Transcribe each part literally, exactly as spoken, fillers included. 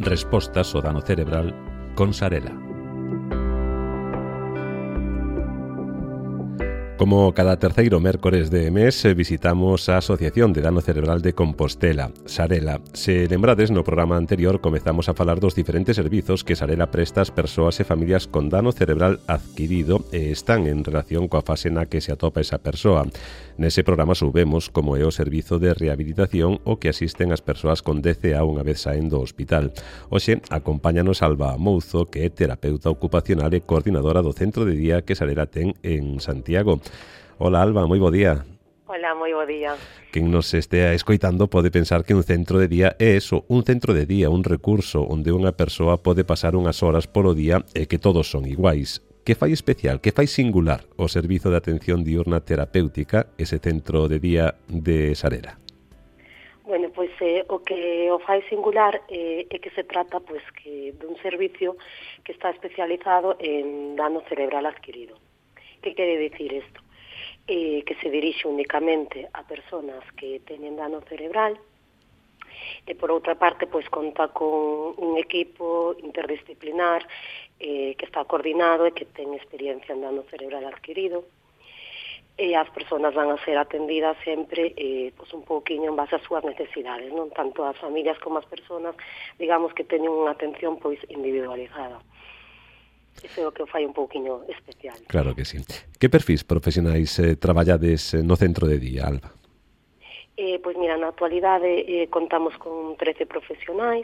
Respostas ao dano cerebral con Sarela. Como cada terceiro mércores de mes visitamos a Asociación de Dano Cerebral de Compostela, Sarela. Se lembrades, no programa anterior comezamos a falar dos diferentes servizos que Sarela presta ás persoas e familias con dano cerebral adquirido e están en relación coa fase na que se atopa esa persoa. Nese programa soubemos como é o servizo de rehabilitación o que asisten as persoas con D C A unha vez saen do hospital. Hoxe acompáñanos Alba Mouzo, que é terapeuta ocupacional e coordinadora do centro de día que Sarela ten en Santiago. Hola Alba, moi bo día. Hola, moi bo día. Quen nos estea escoitando pode pensar que un centro de día é eso, un centro de día, un recurso onde unha persoa pode pasar unhas horas polo día e que todos son iguais. Que fai especial, que fai singular o servizo de atención diurna terapéutica, ese centro de día de Sarela? Bueno, pois eh, o que o fai singular eh, é que se trata pois que dun servicio que está especializado en dano cerebral adquirido. Que quere dicir isto? Eh, que se dirixe únicamente a persoas que teñen dano cerebral e por outra parte pois conta con un equipo interdisciplinar eh, que está coordinado e que ten experiencia en dano cerebral adquirido e as persoas van a ser atendidas sempre eh, pois un pouquiño en base ás súas necesidades, non tanto as familias como as persoas, digamos que teñen unha atención pois individualizada. Iso é o que o fai un pouquiño especial. Claro que sí. Que perfis profesionais eh, traballades no centro de día, Alba? Eh, pois mira, na actualidade eh, contamos con trece profesionais,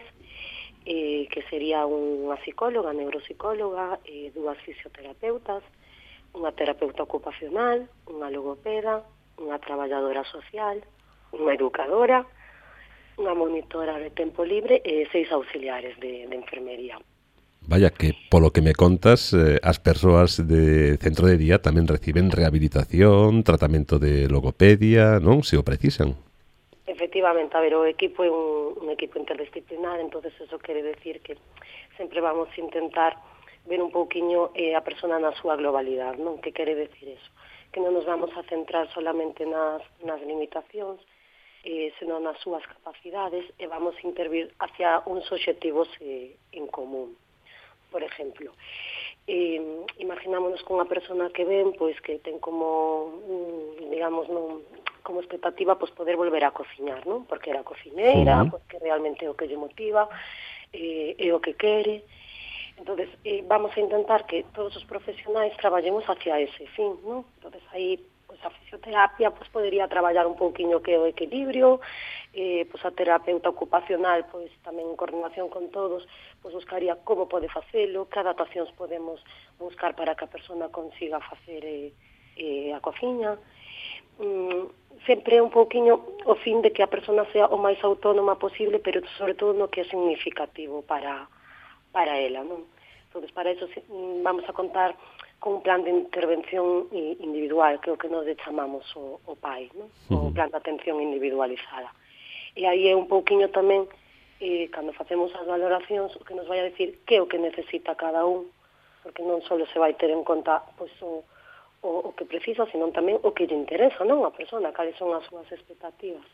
eh, que sería unha psicóloga, neuropsicóloga, eh, dúas fisioterapeutas, unha terapeuta ocupacional, unha logopeda, unha traballadora social, unha educadora, unha monitora de tempo libre e seis auxiliares de, de enfermería. Vaya que, polo que me contas, eh, as persoas de centro de día tamén reciben rehabilitación, tratamento de logopedia, non? Se o precisan. Efectivamente, a ver, o equipo é un, un equipo interdisciplinar, entonces eso quere decir que sempre vamos a intentar ver un pouquiño eh, a persona na súa globalidade, non? Que quere decir eso? Que non nos vamos a centrar solamente nas, nas limitacións, eh, senón nas súas capacidades e vamos a intervir hacia uns obxectivos eh, en común. Por exemplo, eh, imaginámonos con unha persona que ven, pois que ten como, digamos, non, como expectativa pois poder volver a cociñar, non? Porque era cociñeira, uh-huh. Porque realmente é o que lle motiva, eh, é o que quere. Entonces, eh, vamos a intentar que todos os profesionais traballemos hacia ese fin, non? Entonces, aí, pois a fisioterapia pois podería traballar un pouquiño que o equilibrio, eh, pois a terapeuta ocupacional, pois tamén en coordinación con todos, pois buscaría como pode facelo, que adaptacións podemos buscar para que a persona consiga facer eh, eh, a cociña. Mm, sempre é un pouquiño o fin de que a persona sea o máis autónoma posible, pero sobre todo no que é significativo para, para ela, non? Entón, para eso vamos a contar con un plan de intervención individual, que é o que nos chamamos o, o P A I, non? O plan de atención individualizada. E aí é un pouquiño tamén, eh, cando facemos as valoracións, o que nos vai a decir que é o que necesita cada un, porque non só se vai ter en conta pois, o, o, o que precisa, senón tamén o que lle interesa, non? A persona, cales son as súas expectativas.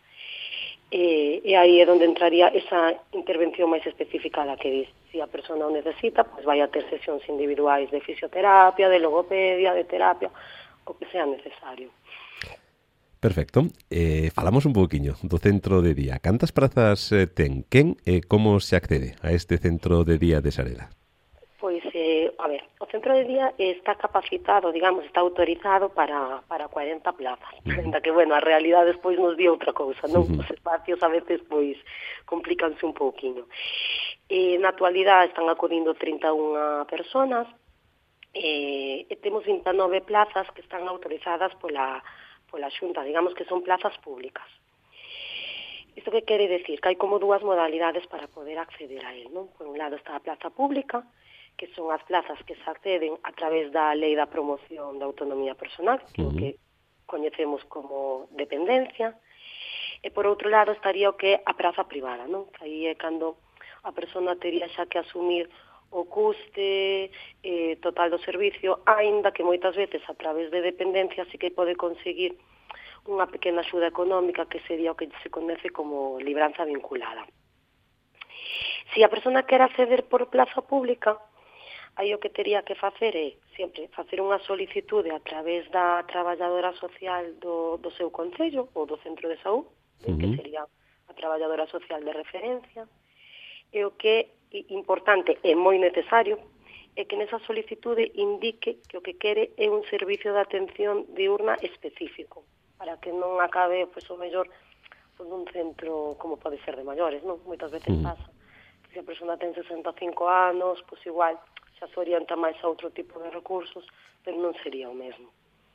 E, e aí é onde entraría esa intervención máis específica da que diz. Se a persona o necesita, pois vai a ter sesións individuais de fisioterapia, de logopedia, de terapia, o que sea necesario. Perfecto. Eh, falamos un pouquiño do centro de día. Cantas prazas eh, ten? Quen e como se accede a este centro de día de Sarela? Pois, eh, a ver, o centro de día está capacitado, digamos, está autorizado para, para cuarenta plazas. Uh-huh. Ainda que, bueno, a realidade despois nos di outra cousa, non? Uh-huh. Os espacios a veces, pois, complícanse un pouquiño. Eh, na actualidade están acudindo trinta e unha personas, eh, e temos vinte e nove plazas que están autorizadas pola pola Xunta, digamos que son plazas públicas. Isto que quere decir? Que hai como dúas modalidades para poder acceder a él, non? Por un lado está a plaza pública, que son as plazas que se acceden a través da Lei da Promoción da Autonomía Personal, que uh-huh. que coñecemos como dependencia, e por outro lado estaría o que é a praza privada, non? Que aí é cando a persona tería xa que asumir o custe eh, total do servicio, aínda que moitas veces a través de dependencia sí que pode conseguir unha pequena axuda económica que sería o que se conoce como libranza vinculada. Se a persona quer acceder por plaza pública, aí o que tería que facer é sempre facer unha solicitude a través da traballadora social do, do seu concello ou do centro de saúde, uh-huh. que sería a traballadora social de referencia, e o que é importante e moi necesario é que nesa solicitude indique que o que quere é un servicio de atención diurna específico, para que non acabe, pois, o mellor, pois, un centro como pode ser de maiores, non? Moitas veces uh-huh. pasa que se a persona ten sesenta e cinco anos, pois igual xa se orienta máis a outro tipo de recursos, pero non sería o mesmo.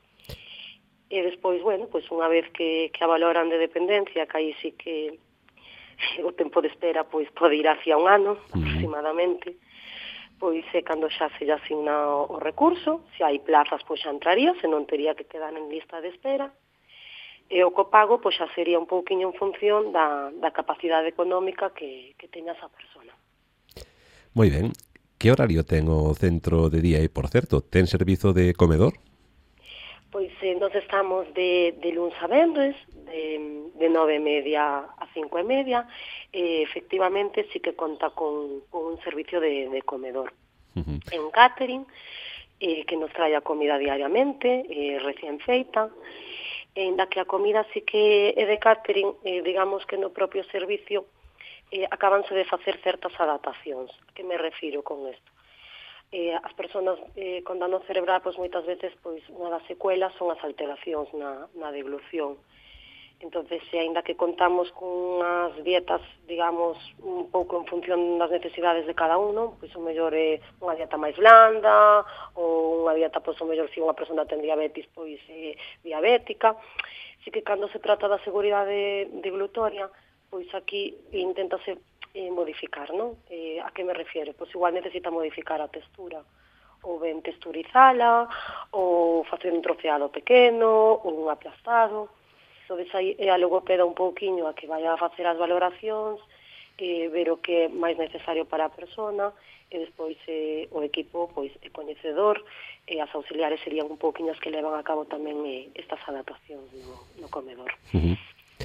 E despois, bueno, pois unha vez que, que a valoran de dependencia, que aí sí que o tempo de espera pois pode ir hacia un ano, uh-huh. aproximadamente, pois é cando xa se lle asigna o, o recurso, se hai plazas pois xa entraría, se non tería que quedar en lista de espera, e o copago pois xa sería un pouquiño en función da, da capacidade económica que, que teña esa persona. Moi ben. Que horario ten o centro de día e, por certo, ten servizo de comedor? Pois eh, nos estamos de, de luns a venres, de, de nove e media a cinco e media, e efectivamente sí que conta con, con un servicio de, de comedor. Uh-huh. É un catering eh, que nos trae a comida diariamente, eh, recién feita, en da que a comida sí que é de catering, eh, digamos que no propio servicio eh, acabanse de facer certas adaptacións. A que me refiro con isto? Eh, as persoas eh, con dano cerebral, pois moitas veces, pois unha das secuelas son as alteracións na, na devolución. Entonces, se aínda que contamos con unhas dietas, digamos, un pouco en función das necesidades de cada uno, pois o mellor é unha dieta máis blanda, ou unha dieta, pois o mellor, se unha persona ten diabetes, pois é diabética. Así que cando se trata da seguridade devolutoria, pois aquí inténtase eh, modificar, non? Eh, a que me refiero? Pois igual necesita modificar a textura, ou ben texturizala, ou facer un troceado pequeno, ou un aplastado. Entón, aí é a logopeda un pouquiño a que vai a facer as valoracións, eh, ver o que é máis necesario para a persona, e despois eh, o equipo pois é coñecedor, e as auxiliares serían un pouquiño as que levan a cabo tamén eh, estas adaptacións no, no comedor. Uh-huh.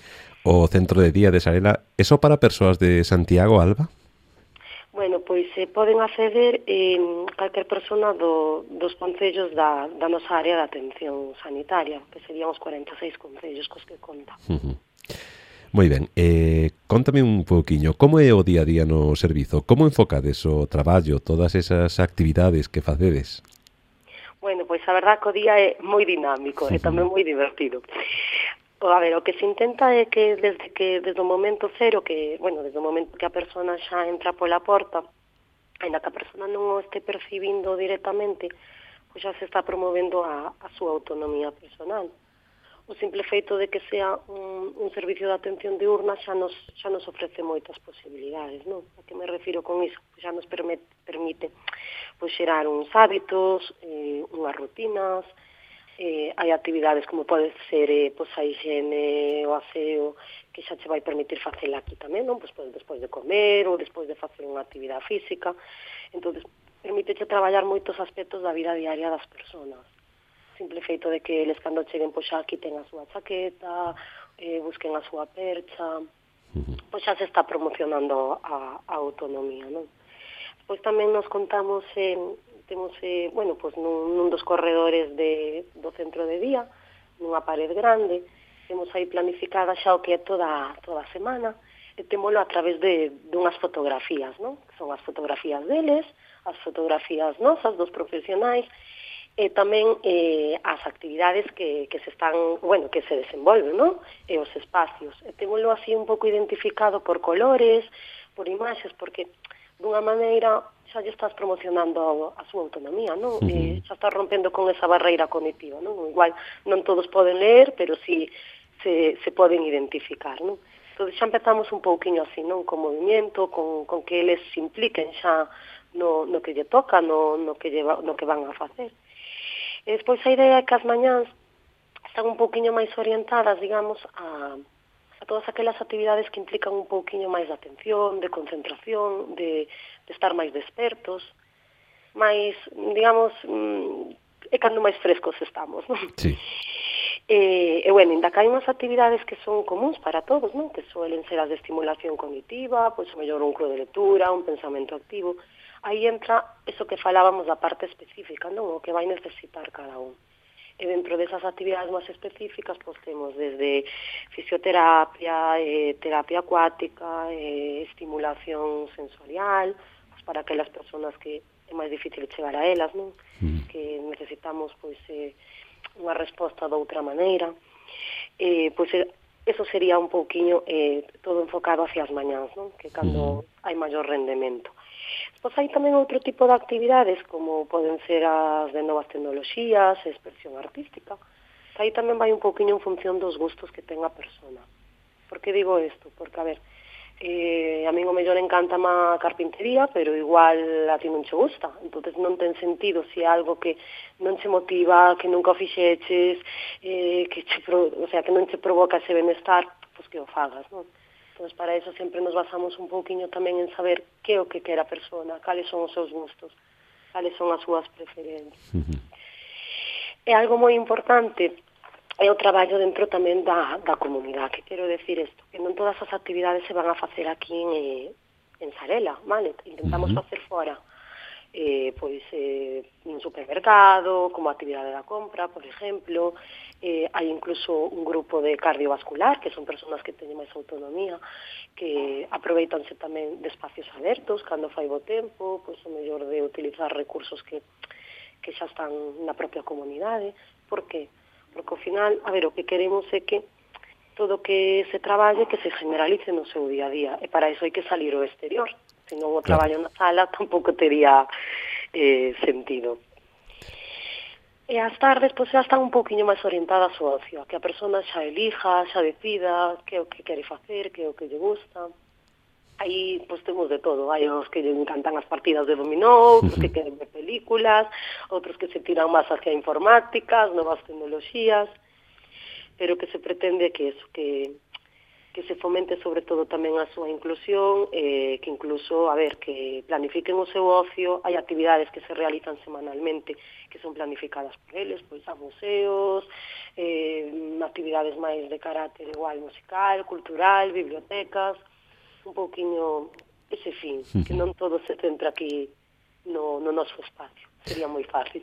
O centro de día de Sarela, é só para persoas de Santiago, Alba? Bueno, pois se eh, poden acceder eh, calquer persona do, dos concellos da, da nosa área de atención sanitaria, que serían os cuarenta e seis concellos cos que conta. Uh-huh. Moi ben, eh, contame un pouquiño, como é o día a día no servizo? Como enfocades o traballo, todas esas actividades que facedes? Bueno, pois a verdad que o día é moi dinámico, uh-huh. e tamén moi divertido. A ver, o que se intenta é que desde que desde o momento cero, que, bueno, desde o momento que a persona xa entra pola porta, ainda que a persona non o este percibindo directamente, pois xa se está promovendo a, a súa autonomía personal. O simple feito de que sea un, un servicio de atención diurna xa nos, xa nos ofrece moitas posibilidades, non? A que me refiro con iso? Pois xa nos permite, permite pois, xerar uns hábitos, eh, unhas rutinas. Eh, hai actividades como pode ser eh, pois a higiene, o aseo, que xa che vai permitir facela aquí tamén, non? Pois, pois despois de comer ou despois de facer unha actividade física. Entón, permite traballar moitos aspectos da vida diaria das persoas. Simple feito de que eles cando cheguen, pois xa aquí ten a súa chaqueta, eh, busquen a súa percha, pois xa se está promocionando a, a autonomía, non? Pois tamén nos contamos en temos, eh, bueno, pois nun, nun dos corredores de, do centro de día, nunha pared grande, temos aí planificada xa o que é toda, toda a semana, e témolo a través de dunhas fotografías, non? Son as fotografías deles, as fotografías nosas, dos profesionais, e tamén eh, as actividades que, que se están, bueno, que se desenvolven, non? E os espacios. E témolo así un pouco identificado por colores, por imaxes, porque dunha maneira xa lle estás promocionando a súa autonomía, non? Uh-huh. Eh, xa estás rompendo con esa barreira cognitiva, non? Igual non todos poden ler, pero sí se, se poden identificar, non? Entón xa empezamos un pouquiño así, non? Con movimento, con, con que eles se impliquen xa no, no que lle toca, no, no, que lle, no que van a facer. E despois a idea é que as mañáns están un pouquiño máis orientadas, digamos, a... a todas aquelas actividades que implican un pouquiño máis de atención, de concentración, de, de estar máis despertos, máis, digamos, é cando máis frescos estamos, non? Sí. E, e bueno, ainda que hai unhas actividades que son comuns para todos, non? Que suelen ser as de estimulación cognitiva, pois o mellor un club de lectura, un pensamento activo. Aí entra eso que falábamos da parte específica, non? O que vai necesitar cada un. E dentro desas actividades máis específicas, pois temos desde fisioterapia, eh, terapia acuática, eh, estimulación sensorial, pois para aquelas persoas que é máis difícil chegar a elas, non? Mm. Que necesitamos, pois, eh, unha resposta de outra maneira, eh, pois eso sería un pouquiño eh, todo enfocado hacia as mañáns, non? Que cando uh-huh. hai maior rendemento. Pois hai tamén outro tipo de actividades, como poden ser as de novas tecnoloxías, expresión artística, que aí tamén vai un pouquiño en función dos gustos que ten a persona. Por que digo isto? Porque, a ver, Eh, a min o mellor encanta má carpintería, pero igual a ti non che gusta, entonces non ten sentido se é algo que non che motiva, que nunca o fixeches, eh, que che pro, o sea, que non che provoca ese benestar, pois que o fagas, non? Entón, para eso sempre nos basamos un pouquiño tamén en saber que é o que quere a persona, cales son os seus gustos, cales son as súas preferencias. Uh-huh. É algo moi importante é o traballo dentro tamén da, da comunidade. Que quero decir isto, que non todas as actividades se van a facer aquí en, eh, en Sarela, vale? Intentamos uh-huh. facer fora, eh, pois, eh, un supermercado, como actividade da compra, por exemplo, eh, hai incluso un grupo de cardiovascular, que son persoas que teñen máis autonomía, que aproveitanse tamén de espacios abertos, cando fai bo tempo, pois o mellor de utilizar recursos que, que xa están na propia comunidade. Por que? Porque ao final, a ver, o que queremos é que todo que se traballe, que se generalice no seu día a día, e para iso hai que salir ao exterior, senón o traballo na sala tampouco tería eh, sentido. E as tardes, pois, xa están un pouquiño máis orientadas ao ocio, a que a persona xa elija, xa decida que é o que quere facer, que é o que lle gusta. Aí, pois, temos de todo. Hai os que lle encantan as partidas de dominó, outros que queren ver películas, outros que se tiran máis hacia informática, as novas tecnoloxías, pero que se pretende que eso, que, que se fomente sobre todo tamén a súa inclusión, eh, que incluso, a ver, que planifiquen o seu ocio. Hai actividades que se realizan semanalmente, que son planificadas por eles, pois a museos, eh, actividades máis de carácter igual musical, cultural, bibliotecas, un pouquiño ese fin, que non todo se centra aquí no, no noso espacio, sería moi fácil.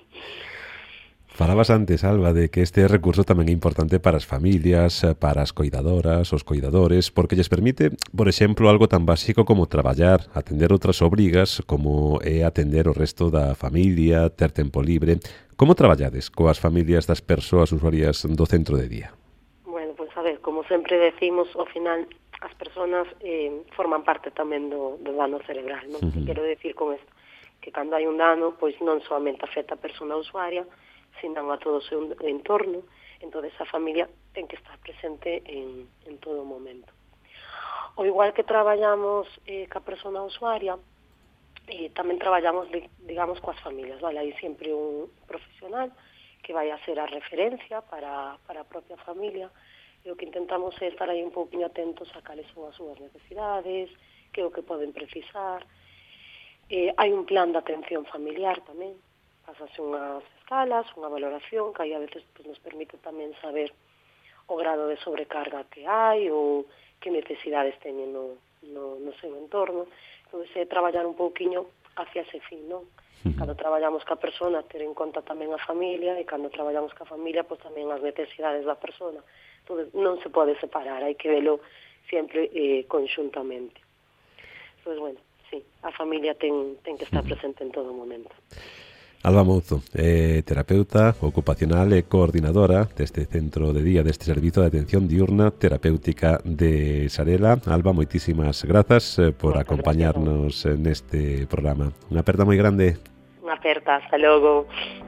Falabas antes, Alba, de que este recurso tamén é importante para as familias, para as coidadoras, os coidadores, porque lles permite, por exemplo, algo tan básico como traballar, atender outras obrigas, como é atender o resto da familia, ter tempo libre. Como traballades coas familias das persoas usuarias do centro de día? Bueno, pois pues, a ver, como sempre decimos, ao final as persoas eh, forman parte tamén do, do dano cerebral, non? Uh-huh. Que quero decir con isto? Que cando hai un dano, pois non somente afecta a persona usuaria, sino a todo o seu entorno, entón esa familia ten que estar presente en, en todo momento. O igual que traballamos eh, ca persona usuaria, eh, tamén traballamos, digamos, coas familias, vale? Hai sempre un profesional que vai a ser a referencia para, para a propia familia, e o que intentamos é estar aí un pouquinho atentos a cales son as súas necesidades, que é o que poden precisar. Eh, hai un plan de atención familiar tamén, pasase unhas escalas, unha valoración, que aí a veces pues, nos permite tamén saber o grado de sobrecarga que hai ou que necesidades teñen no, no, no seu entorno. Entón, é traballar un pouquiño hacia ese fin, non? Cando traballamos ca persona, ter en conta tamén a familia, e cando traballamos ca familia, pois tamén as necesidades da persona. Entón, non se pode separar, hai que velo sempre eh, conxuntamente. Entón, bueno, sí, a familia ten, ten que estar presente en todo momento. Alba Mouzo, eh, terapeuta ocupacional e coordinadora deste centro de día, deste servizo de atención diurna terapéutica de Sarela. Alba, moitísimas grazas eh, por Muchas acompañarnos gracias. Neste programa. Unha aperta moi grande. Unha aperta, hasta logo.